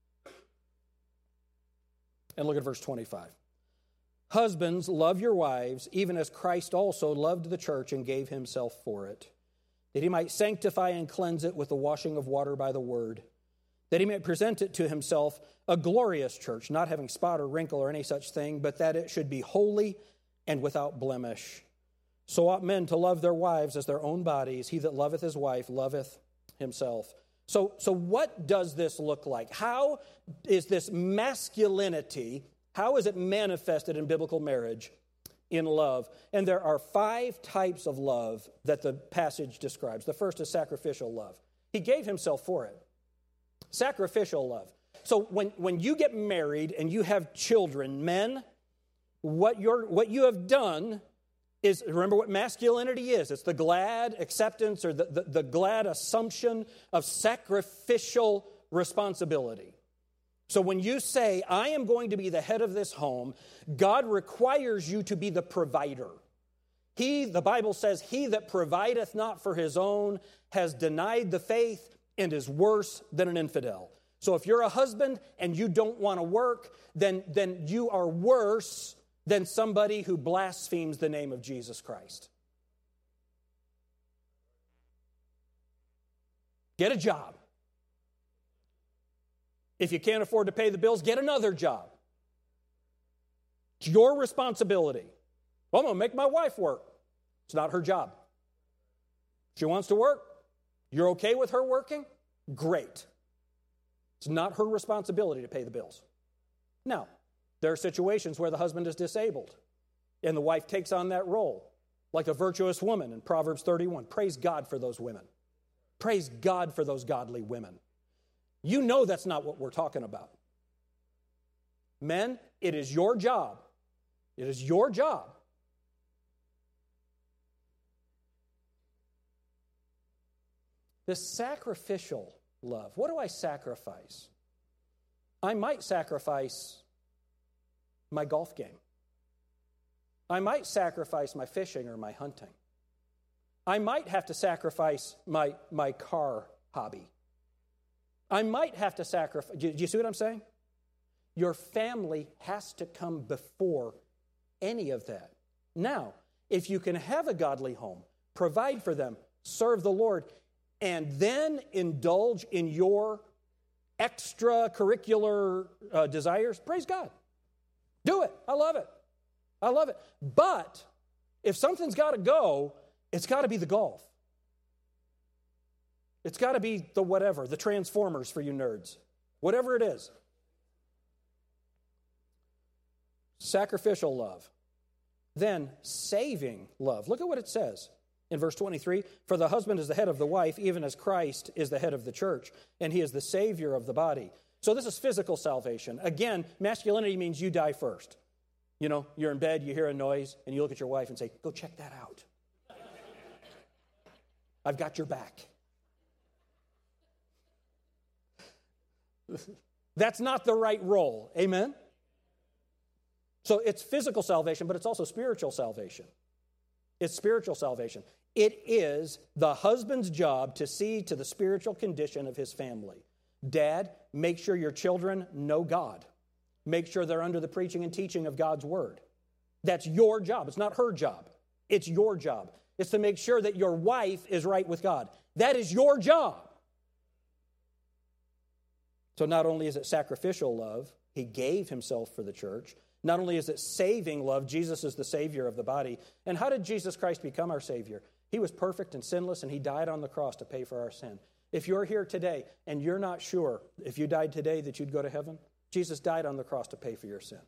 And look at verse twenty-five. Husbands, love your wives, even as Christ also loved the church and gave himself for it, that he might sanctify and cleanse it with the washing of water by the word, that he might present it to himself a glorious church, not having spot or wrinkle or any such thing, but that it should be holy and without blemish. So ought men to love their wives as their own bodies. He that loveth his wife loveth himself. So, so what does this look like? How is this masculinity, how is it manifested in biblical marriage? In love. And there are five types of love that the passage describes. The first is sacrificial love. He gave himself for it. Sacrificial love. So when, when you get married and you have children, men, what you're what you have done is, remember what masculinity is. It's the glad acceptance or the, the, the glad assumption of sacrificial responsibility. So when you say, I am going to be the head of this home, God requires you to be the provider. He, the Bible says, he that provideth not for his own has denied the faith and is worse than an infidel. So if you're a husband and you don't want to work, then, then you are worse than somebody who blasphemes the name of Jesus Christ. Get a job. If you can't afford to pay the bills, get another job. It's your responsibility. Well, I'm going to make my wife work. It's not her job. She wants to work. You're okay with her working? Great. It's not her responsibility to pay the bills. Now, there are situations where the husband is disabled and the wife takes on that role, like a virtuous woman in Proverbs thirty-one. Praise God for those women. Praise God for those godly women. You know that's not what we're talking about. Men, it is your job. It is your job. This sacrificial love. What do I sacrifice? I might sacrifice my golf game. I might sacrifice my fishing or my hunting. I might have to sacrifice my, my car hobby. I might have to sacrifice. Do you see what I'm saying? Your family has to come before any of that. Now, if you can have a godly home, provide for them, serve the Lord, and then indulge in your extracurricular uh, desires, praise God. Do it. I love it. I love it. But if something's got to go, it's got to be the golf. It's got to be the whatever, the Transformers for you nerds. Whatever it is. Sacrificial love. Then saving love. Look at what it says in verse twenty-three. For the husband is the head of the wife, even as Christ is the head of the church, and he is the Savior of the body. So this is physical salvation. Again, masculinity means you die first. You know, you're in bed, you hear a noise, and you look at your wife and say, go check that out. I've got your back. That's not the right role. Amen? So it's physical salvation, but it's also spiritual salvation. It's spiritual salvation. It is the husband's job to see to the spiritual condition of his family. Dad, make sure your children know God. Make sure they're under the preaching and teaching of God's word. That's your job. It's not her job. It's your job. It's to make sure that your wife is right with God. That is your job. So not only is it sacrificial love, he gave himself for the church. Not only is it saving love, Jesus is the Savior of the body. And how did Jesus Christ become our Savior? He was perfect and sinless, and he died on the cross to pay for our sin. If you're here today and you're not sure if you died today that you'd go to heaven, Jesus died on the cross to pay for your sin.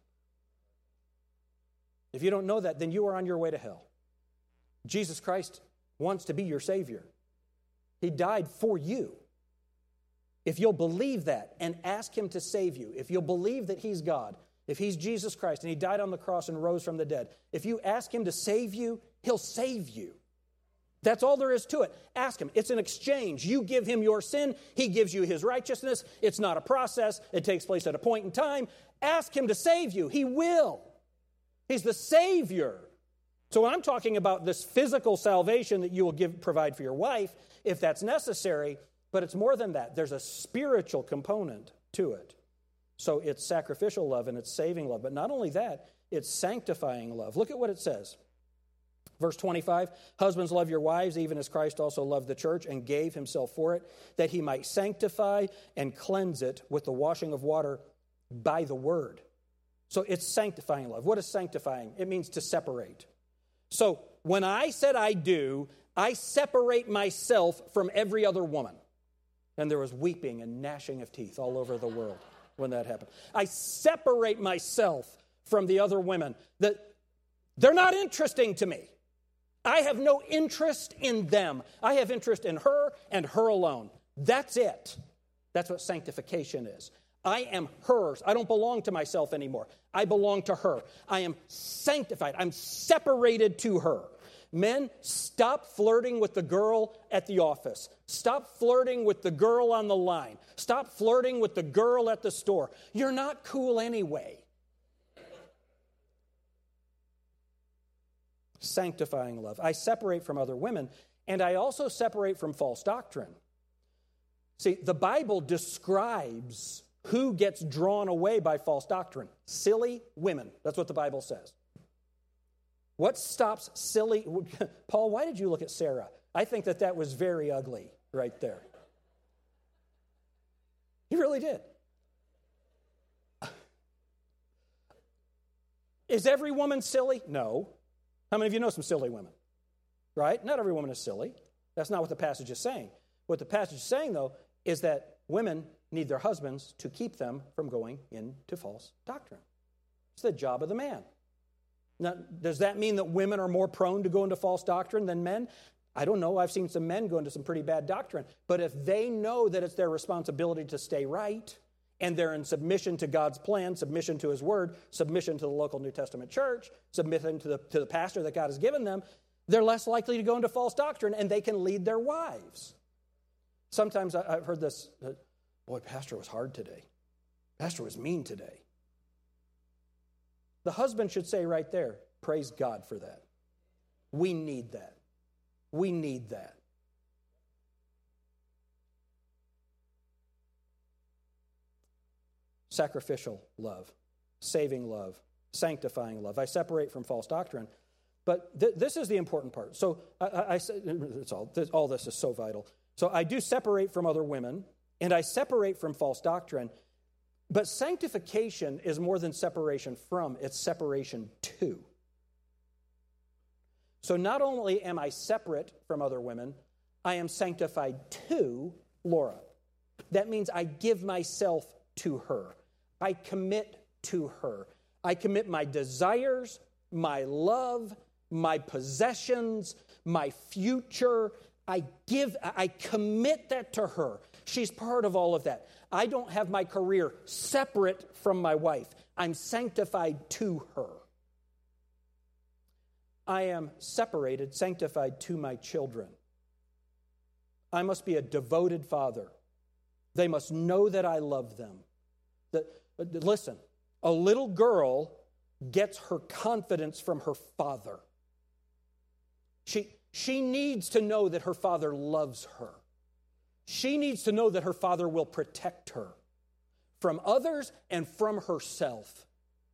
If you don't know that, then you are on your way to hell. Jesus Christ wants to be your Savior. He died for you. If you'll believe that and ask him to save you, if you'll believe that he's God, if he's Jesus Christ and he died on the cross and rose from the dead, if you ask him to save you, he'll save you. That's all there is to it. Ask him. It's an exchange. You give him your sin. He gives you his righteousness. It's not a process. It takes place at a point in time. Ask him to save you. He will. He's the Savior. So when I'm talking about this physical salvation that you will give, provide for your wife, if that's necessary, but it's more than that. There's a spiritual component to it. So it's sacrificial love and it's saving love. But not only that, it's sanctifying love. Look at what it says. Verse twenty-five, husbands, love your wives, even as Christ also loved the church and gave himself for it, that he might sanctify and cleanse it with the washing of water by the word. So it's sanctifying love. What is sanctifying? It means to separate. So when I said I do, I separate myself from every other woman. And there was weeping and gnashing of teeth all over the world when that happened. I separate myself from the other women. That they're not interesting to me. I have no interest in them. I have interest in her and her alone. That's it. That's what sanctification is. I am hers. I don't belong to myself anymore. I belong to her. I am sanctified. I'm separated to her. Men, stop flirting with the girl at the office. Stop flirting with the girl on the line. Stop flirting with the girl at the store. You're not cool anyway. Sanctifying love. I separate from other women, and I also separate from false doctrine. See, the Bible describes who gets drawn away by false doctrine. Silly women. That's what the Bible says. What stops silly... Paul, why did you look at Sarah? I think that that was very ugly right there. He really did. Is every woman silly? No. How many of you know some silly women? Right? Not every woman is silly. That's not what the passage is saying. What the passage is saying, though, is that women need their husbands to keep them from going into false doctrine. It's the job of the man. Now, does that mean that women are more prone to go into false doctrine than men? I don't know. I've seen some men go into some pretty bad doctrine. But if they know that it's their responsibility to stay right, and they're in submission to God's plan, submission to his word, submission to the local New Testament church, submission to the, to the pastor that God has given them, they're less likely to go into false doctrine, and they can lead their wives. Sometimes I, I've heard this, uh, boy, pastor was hard today. Pastor was mean today. The husband should say right there, praise God for that. We need that. We need that. Sacrificial love, saving love, sanctifying love. I separate from false doctrine, but th- this is the important part. So I, I, I it's all, this, all this is so vital. So I do separate from other women, and I separate from false doctrine, but sanctification is more than separation from, it's separation to. So not only am I separate from other women, I am sanctified to Laura. That means I give myself to her. I commit to her. I commit my desires, my love, my possessions, my future. I give, I commit that to her. She's part of all of that. I don't have my career separate from my wife. I'm sanctified to her. I am separated, sanctified to my children. I must be a devoted father. They must know that I love them. That, listen, a little girl gets her confidence from her father. She, she needs to know that her father loves her. She needs to know that her father will protect her from others and from herself.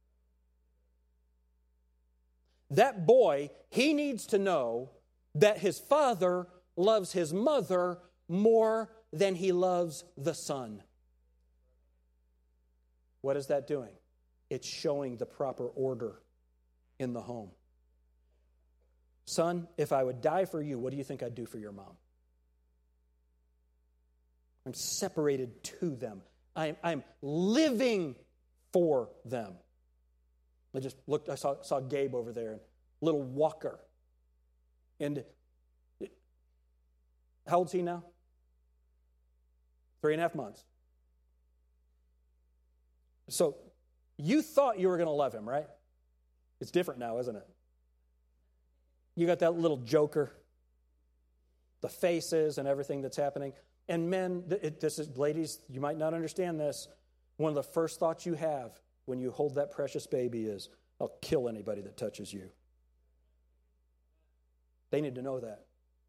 That boy, he needs to know that his father loves his mother more than he loves the son. What is that doing? It's showing the proper order in the home. Son, if I would die for you, what do you think I'd do for your mom? I'm separated to them. I'm, I'm living for them. I just looked, I saw, saw Gabe over there, little Walker. And how old's he now? Three and a half months. So you thought you were going to love him, right? It's different now, isn't it? You got that little joker, the faces and everything that's happening. And men, it, this is, ladies, you might not understand this. One of the first thoughts you have when you hold that precious baby is, I'll kill anybody that touches you. They need to know that.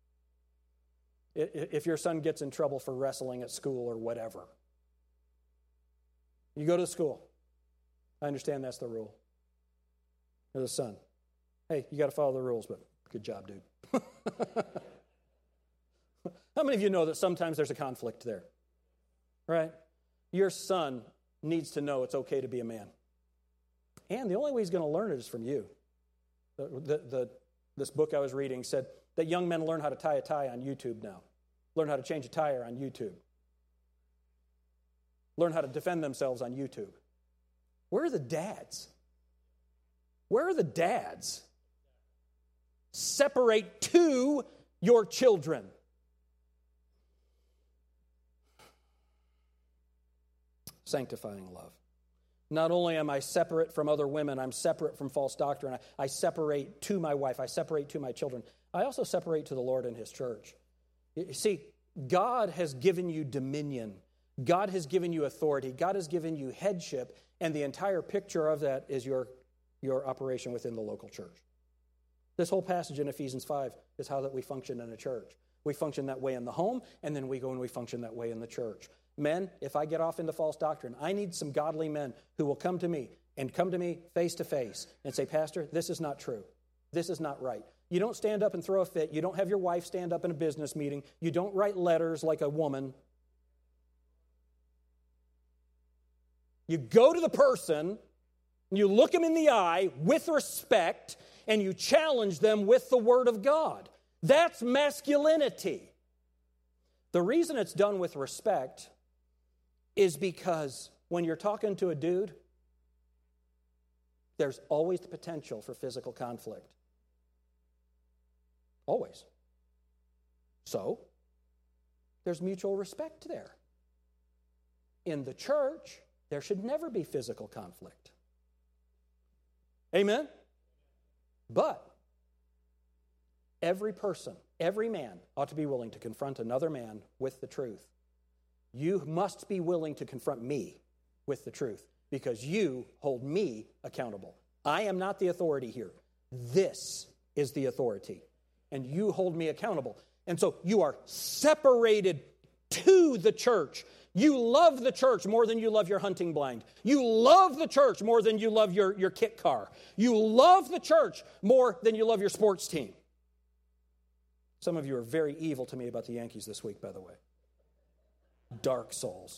If your son gets in trouble for wrestling at school or whatever, you go to school. I understand that's the rule. You're the son. Hey, you got to follow the rules, but good job, dude. How many of you know that sometimes there's a conflict there? Right? Your son needs to know it's okay to be a man. And the only way he's going to learn it is from you. The, the, the, this book I was reading said that young men learn how to tie a tie on YouTube now. Learn how to change a tire on YouTube. Learn how to defend themselves on YouTube. Where are the dads? Where are the dads? Separate to your children. Sanctifying love. Not only am I separate from other women, I'm separate from false doctrine. I, I separate to my wife. I separate to my children. I also separate to the Lord and His church. You see, God has given you dominion. God has given you authority. God has given you headship, and the entire picture of that is your, your operation within the local church. This whole passage in Ephesians five is how that we function in a church. We function that way in the home, and then we go and we function that way in the church. Men, if I get off into false doctrine, I need some godly men who will come to me and come to me face to face and say, Pastor, this is not true. This is not right. You don't stand up and throw a fit. You don't have your wife stand up in a business meeting. You don't write letters like a woman. You go to the person, you look them in the eye with respect, and you challenge them with the Word of God. That's masculinity. The reason it's done with respect is because when you're talking to a dude, there's always the potential for physical conflict. Always. So, there's mutual respect there. In the church, there should never be physical conflict. Amen? But every person, every man ought to be willing to confront another man with the truth. You must be willing to confront me with the truth because you hold me accountable. I am not the authority here. This is the authority. And you hold me accountable. And so you are separated to the church. You love the church more than you love your hunting blind. You love the church more than you love your, your kit car. You love the church more than you love your sports team. Some of you are very evil to me about the Yankees this week, by the way. Dark souls.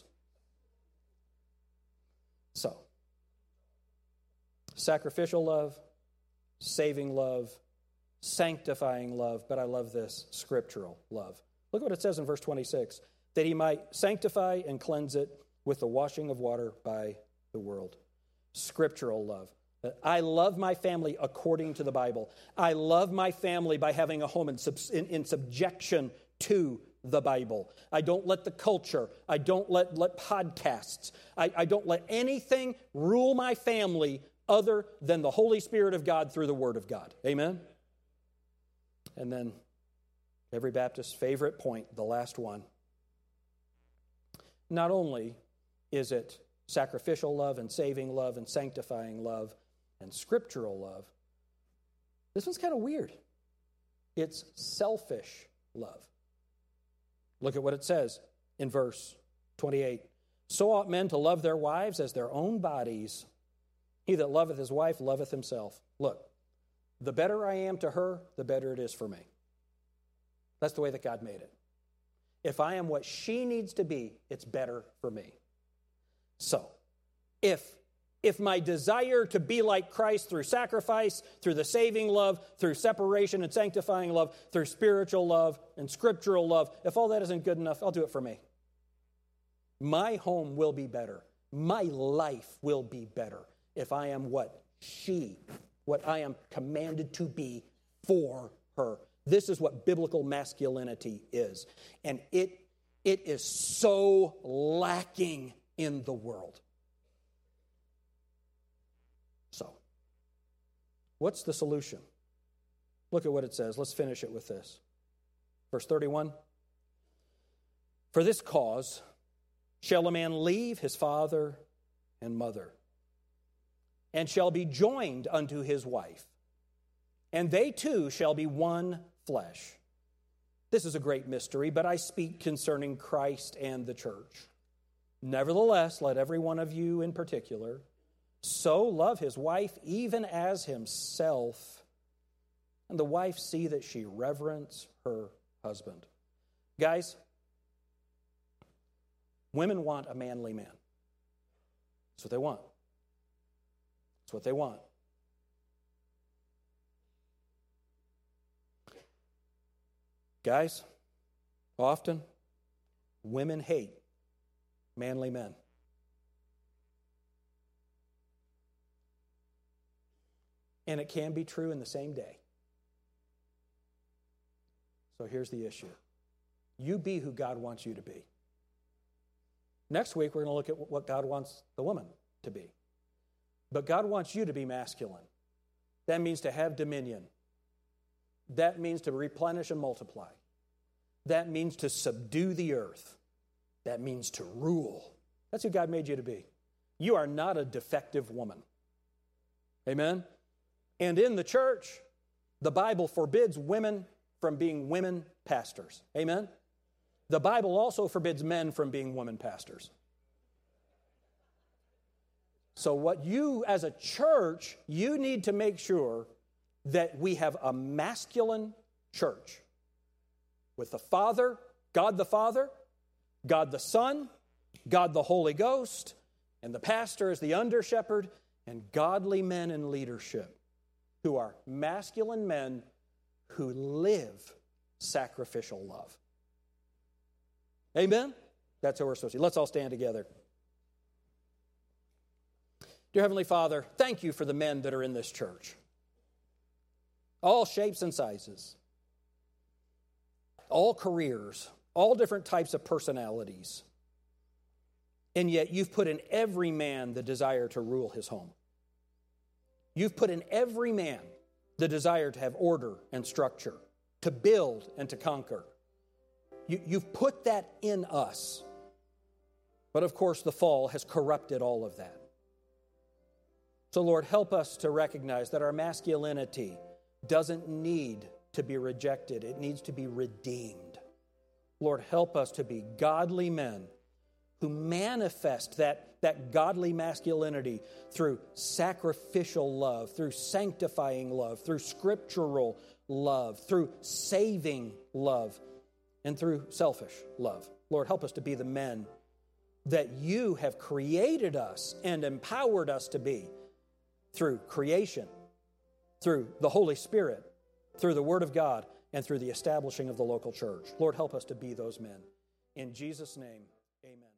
So, sacrificial love, saving love, sanctifying love, but I love this, scriptural love. Look what it says in verse twenty-six, that He might sanctify and cleanse it with the washing of water by the word. Scriptural love. I love my family according to the Bible. I love my family by having a home in, sub, in, in subjection to the Bible. I don't let the culture, I don't let, let podcasts, I, I don't let anything rule my family other than the Holy Spirit of God through the Word of God. Amen? And then Every Baptist's favorite point, the last one. Not only is it sacrificial love and saving love and sanctifying love and scriptural love, this one's kind of weird. It's selfish love. Look at what it says in verse twenty-eight. So ought men to love their wives as their own bodies. He that loveth his wife loveth himself. Look, the better I am to her, the better it is for me. That's the way that God made it. If I am what she needs to be, it's better for me. So, if, if my desire to be like Christ through sacrifice, through the saving love, through separation and sanctifying love, through spiritual love and scriptural love, if all that isn't good enough, I'll do it for me. My home will be better. My life will be better if I am what she, what I am commanded to be for her. This is what biblical masculinity is. And it, it is so lacking in the world. So, what's the solution? Look at what it says. Let's finish it with this. Verse thirty-one. For this cause shall a man leave his father and mother, and shall be joined unto his wife, and they two shall be one flesh. This is a great mystery, but I speak concerning Christ and the church. Nevertheless, let every one of you in particular so love his wife even as himself, and the wife see that she reverence her husband. Guys, women want a manly man. That's what they want. That's what they want. Guys, often women hate manly men. And it can be true in the same day. So here's the issue. You be who God wants you to be. Next week, we're going to look at what God wants the woman to be. But God wants you to be masculine. That means to have dominion. That means to replenish and multiply. That means to subdue the earth. That means to rule. That's who God made you to be. You are not a defective woman. Amen? And in the church, the Bible forbids women from being women pastors. Amen? The Bible also forbids men from being women pastors. So what you, as a church, you need to make sure that we have a masculine church with the Father, God the Father, God the Son, God the Holy Ghost, and the pastor is the under-shepherd, and godly men in leadership who are masculine men who live sacrificial love. Amen? That's how we're supposed to be. Let's all stand together. Dear Heavenly Father, thank you for the men that are in this church. All shapes and sizes. All careers. All different types of personalities. And yet you've put in every man the desire to rule his home. You've put in every man the desire to have order and structure, to build and to conquer. You, you've put that in us. But of course, the fall has corrupted all of that. So Lord, help us to recognize that our masculinity doesn't need to be rejected. It needs to be redeemed. Lord, help us to be godly men who manifest that, that godly masculinity through sacrificial love, through sanctifying love, through scriptural love, through saving love, and through selfish love. Lord, help us to be the men that you have created us and empowered us to be through creation, through the Holy Spirit, through the Word of God, and through the establishing of the local church. Lord, help us to be those men. In Jesus' name, amen.